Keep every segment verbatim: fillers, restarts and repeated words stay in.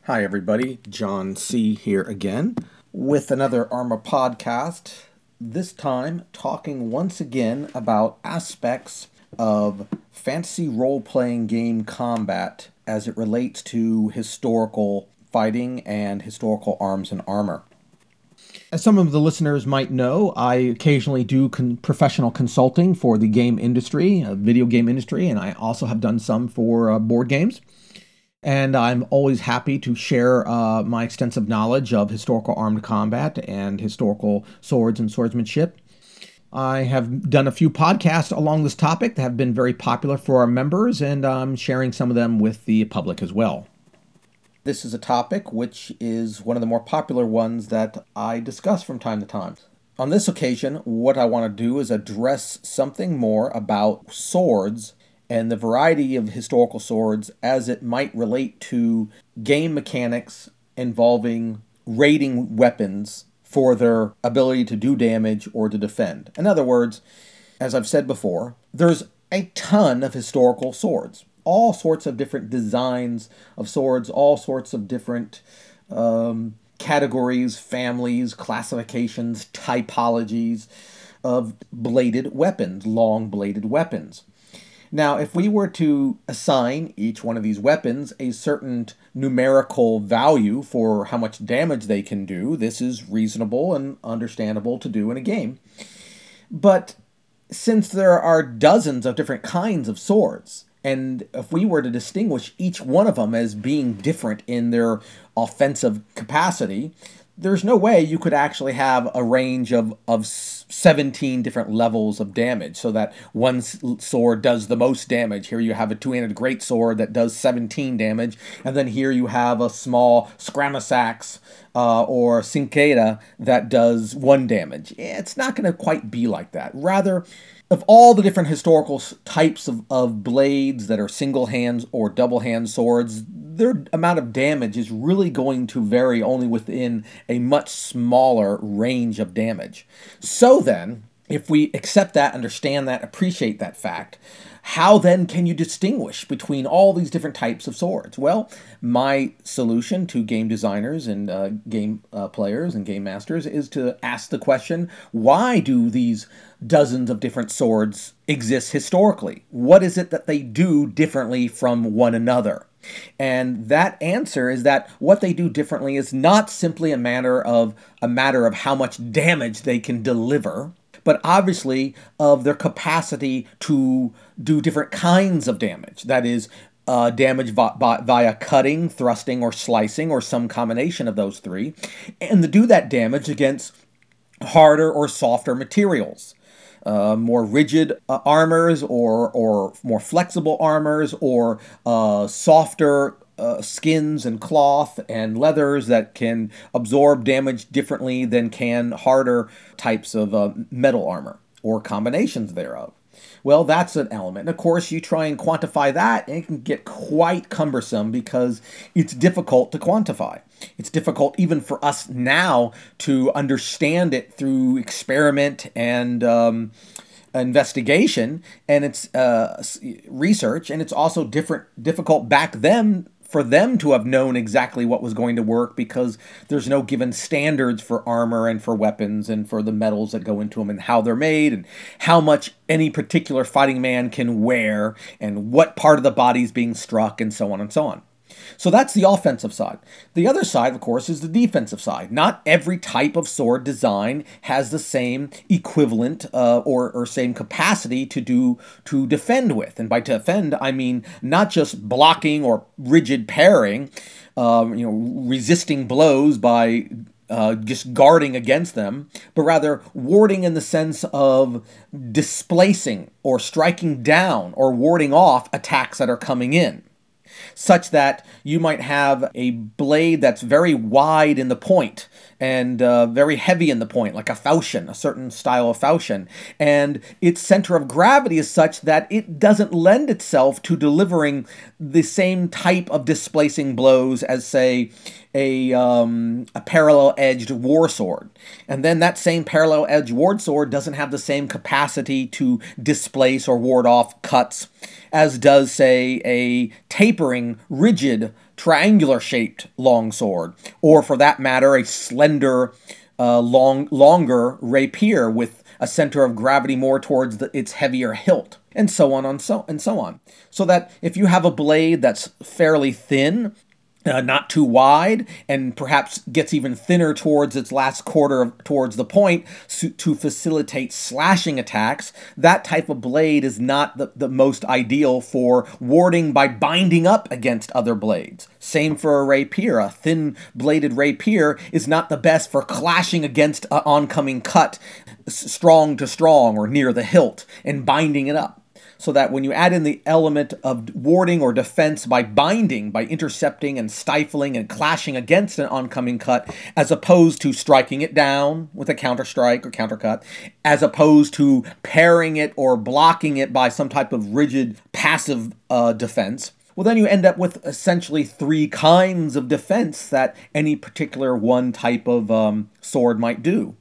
Hi, everybody. John C. here again with another Arma podcast. This time, talking once again about aspects of fantasy role playing game combat as it relates to historical fighting and historical arms and armor. As some of the listeners might know, I occasionally do con- professional consulting for the game industry, uh, video game industry, and I also have done some for uh, board games. And I'm always happy to share uh, my extensive knowledge of historical armed combat and historical swords and swordsmanship. I have done a few podcasts along this topic that have been very popular for our members, and I'm sharing some of them with the public as well. This is a topic which is one of the more popular ones that I discuss from time to time. On this occasion, what I want to do is address something more about swords and the variety of historical swords as it might relate to game mechanics involving rating weapons for their ability to do damage or to defend. In other words, as I've said before, there's a ton of historical swords. All sorts of different designs of swords, all sorts of different um, categories, families, classifications, typologies of bladed weapons, long bladed weapons. Now, if we were to assign each one of these weapons a certain numerical value for how much damage they can do, this is reasonable and understandable to do in a game. But since there are dozens of different kinds of swords, and if we were to distinguish each one of them as being different in their offensive capacity, there's no way you could actually have a range of, of seventeen different levels of damage so that one sword does the most damage. Here you have a two-handed greatsword that does seventeen damage, and then here you have a small Scramasax uh, or Cincada that does one damage. It's not going to quite be like that. Rather, of all the different historical types of, of blades that are single hand or double hand swords, their amount of damage is really going to vary only within a much smaller range of damage. So then, if we accept that, understand that, appreciate that fact, how then can you distinguish between all these different types of swords? Well, my solution to game designers and uh, game uh, players and game masters is to ask the question, why do these dozens of different swords exist historically? What is it that they do differently from one another? And that answer is that what they do differently is not simply a matter of a matter of how much damage they can deliver, but obviously of their capacity to do different kinds of damage. That is, uh, damage vi- vi- via cutting, thrusting, or slicing, or some combination of those three, and to do that damage against harder or softer materials. Uh, more rigid uh, armors or or more flexible armors or uh, softer uh, skins and cloth and leathers that can absorb damage differently than can harder types of uh, metal armor or combinations thereof. Well, that's an element. And of course, you try and quantify that, and it can get quite cumbersome because it's difficult to quantify. It's difficult even for us now to understand it through experiment and um, investigation, and it's uh, research, and it's also different, difficult back then for them to have known exactly what was going to work because there's no given standards for armor and for weapons and for the metals that go into them and how they're made and how much any particular fighting man can wear and what part of the body is being struck and so on and so on. So that's the offensive side. The other side, of course, is the defensive side. Not every type of sword design has the same equivalent uh, or, or same capacity to do to defend with. And by defend, I mean not just blocking or rigid parrying, um, you know, resisting blows by Uh, just guarding against them, but rather warding in the sense of displacing or striking down or warding off attacks that are coming in, such that you might have a blade that's very wide in the point and uh, very heavy in the point, like a falchion, a certain style of falchion, and its center of gravity is such that it doesn't lend itself to delivering the same type of displacing blows as, say, a um, a parallel-edged war sword. And then that same parallel-edged war sword doesn't have the same capacity to displace or ward off cuts as does, say, a tapering, rigid triangular-shaped longsword, or for that matter, a slender, uh, long, longer rapier with a center of gravity more towards the, its heavier hilt, and so on and so and so on. So that if you have a blade that's fairly thin, Uh, not too wide, and perhaps gets even thinner towards its last quarter of, towards the point so, to facilitate slashing attacks, that type of blade is not the, the most ideal for warding by binding up against other blades. Same for a rapier. A thin-bladed rapier is not the best for clashing against an oncoming cut strong to strong or near the hilt and binding it up. So that when you add in the element of warding or defense by binding, by intercepting and stifling and clashing against an oncoming cut, as opposed to striking it down with a counter strike or counter cut, as opposed to parrying it or blocking it by some type of rigid passive uh, defense, well, then you end up with essentially three kinds of defense that any particular one type of um, sword might do.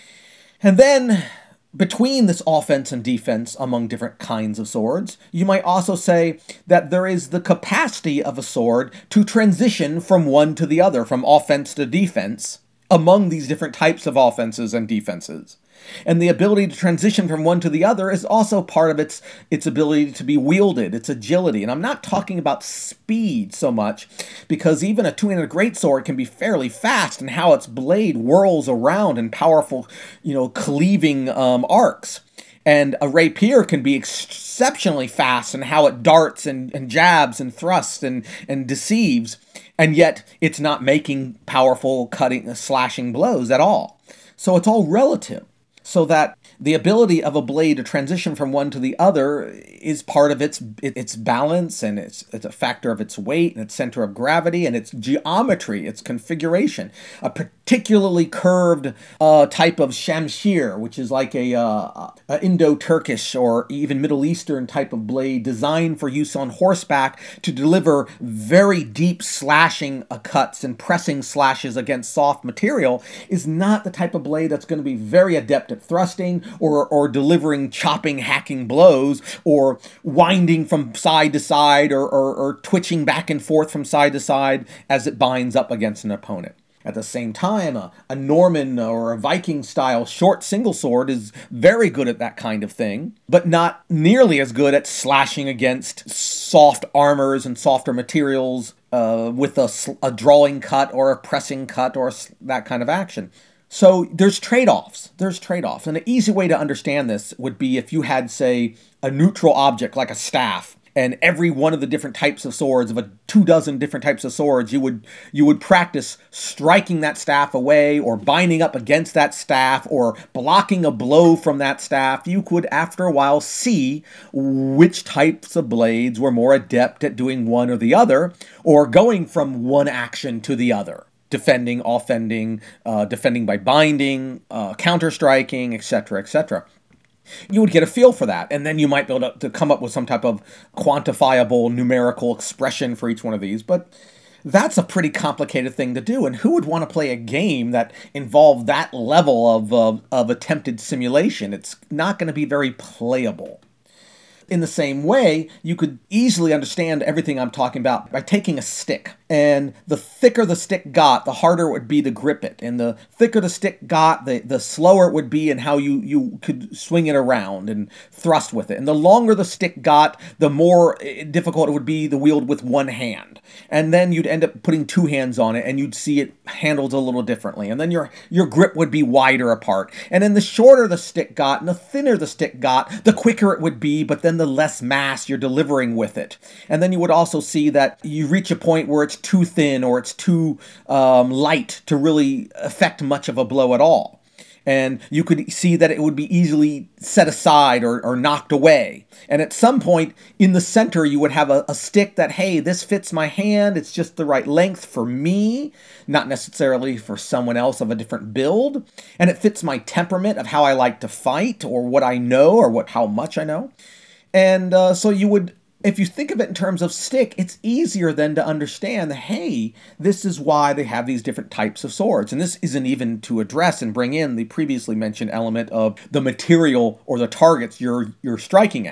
And then, between this offense and defense among different kinds of swords, you might also say that there is the capacity of a sword to transition from one to the other, from offense to defense, among these different types of offenses and defenses. And the ability to transition from one to the other is also part of its its ability to be wielded, its agility. And I'm not talking about speed so much, because even a two-handed greatsword can be fairly fast in how its blade whirls around in powerful, you know, cleaving um, arcs. And a rapier can be exceptionally fast in how it darts and, and jabs and thrusts and, and deceives, and yet it's not making powerful cutting, slashing blows at all. So it's all relative. So that the ability of a blade to transition from one to the other is part of its its balance, and it's, it's a factor of its weight and its center of gravity and its geometry, its configuration. A particularly curved uh, type of shamshir, which is like a, uh, a Indo-Turkish or even Middle Eastern type of blade designed for use on horseback to deliver very deep slashing uh, cuts and pressing slashes against soft material, is not the type of blade that's going to be very adept at thrusting or or delivering chopping, hacking blows, or winding from side to side, or, or, or twitching back and forth from side to side as it binds up against an opponent. At the same time, a, a Norman or a Viking-style short single sword is very good at that kind of thing, but not nearly as good at slashing against soft armors and softer materials uh, with a, a drawing cut or a pressing cut or that kind of action. So there's trade-offs. There's trade-offs. And an easy way to understand this would be if you had, say, a neutral object like a staff, and every one of the different types of swords, of a two dozen different types of swords, you would you would practice striking that staff away, or binding up against that staff, or blocking a blow from that staff. You could, after a while, see which types of blades were more adept at doing one or the other, or going from one action to the other. Defending, offending, uh, defending by binding, uh, counter-striking, et cetera, et cetera. You would get a feel for that, and then you might be able to, to come up with some type of quantifiable numerical expression for each one of these, but that's a pretty complicated thing to do, and who would want to play a game that involved that level of, of, of attempted simulation? It's not going to be very playable. In the same way, you could easily understand everything I'm talking about by taking a stick. And the thicker the stick got, the harder it would be to grip it. And the thicker the stick got, the, the slower it would be in how you, you could swing it around and thrust with it. And the longer the stick got, the more difficult it would be to wield with one hand. And then you'd end up putting two hands on it, and you'd see it handled a little differently. And then your, your grip would be wider apart. And then the shorter the stick got and the thinner the stick got, the quicker it would be, but then the less mass you're delivering with it. And then you would also see that you reach a point where it's too thin or it's too um, light to really affect much of a blow at all. And you could see that it would be easily set aside or, or knocked away. And at some point in the center, you would have a, a stick that, hey, this fits my hand. It's just the right length for me, not necessarily for someone else of a different build. And it fits my temperament of how I like to fight, or what I know, or what how much I know. And uh, so you would, if you think of it in terms of stick, it's easier then to understand that, hey, this is why they have these different types of swords. And this isn't even to address and bring in the previously mentioned element of the material or the targets you're you're striking at.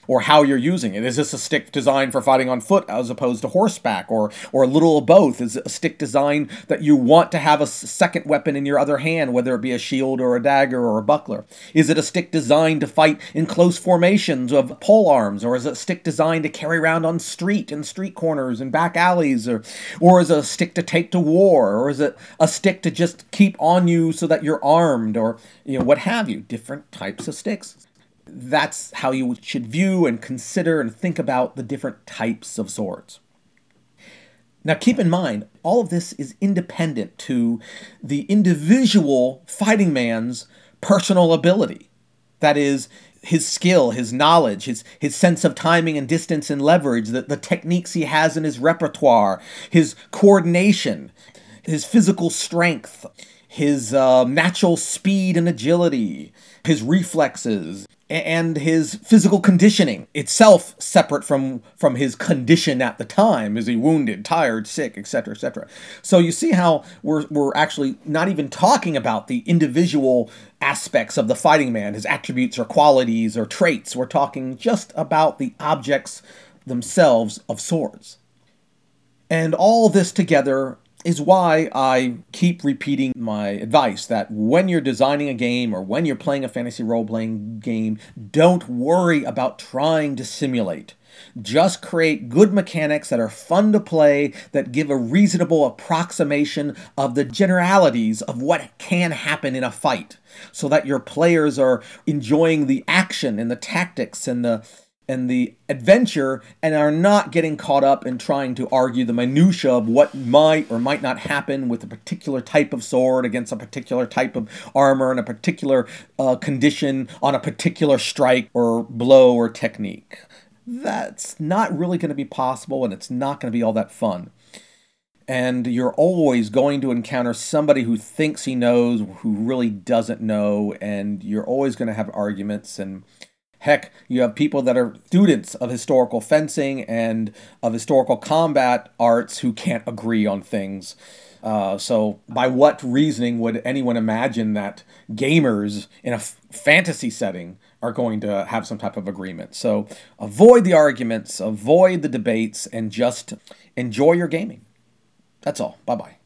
or how you're using it. Is this a stick designed for fighting on foot as opposed to horseback, or or a little of both? Is it a stick designed that you want to have a second weapon in your other hand, whether it be a shield or a dagger or a buckler? Is it a stick designed to fight in close formations of pole arms, or is it a stick designed to carry around on street and street corners and back alleys, or or is it a stick to take to war, or is it a stick to just keep on you so that you're armed, or you know what have you? Different types of sticks. That's how you should view and consider and think about the different types of swords. Now keep in mind, all of this is independent to the individual fighting man's personal ability. That is, his skill, his knowledge, his, his sense of timing and distance and leverage, the, the techniques he has in his repertoire, his coordination, his physical strength, his uh, natural speed and agility, his reflexes, and his physical conditioning itself, separate from, from his condition at the time. Is he wounded, tired, sick, et cetera, et cetera. So you see how we're, we're actually not even talking about the individual aspects of the fighting man, his attributes or qualities or traits. We're talking just about the objects themselves of swords. And all this together is why I keep repeating my advice that when you're designing a game or when you're playing a fantasy role-playing game, don't worry about trying to simulate. Just create good mechanics that are fun to play, that give a reasonable approximation of the generalities of what can happen in a fight, so that your players are enjoying the action and the tactics and the and the adventure, and are not getting caught up in trying to argue the minutia of what might or might not happen with a particular type of sword against a particular type of armor and a particular uh, condition on a particular strike or blow or technique. That's not really going to be possible, and it's not going to be all that fun. And you're always going to encounter somebody who thinks he knows, who really doesn't know, and you're always going to have arguments. And heck, you have people that are students of historical fencing and of historical combat arts who can't agree on things. Uh, so by what reasoning would anyone imagine that gamers in a f- fantasy setting are going to have some type of agreement? So avoid the arguments, avoid the debates, and just enjoy your gaming. That's all. Bye-bye.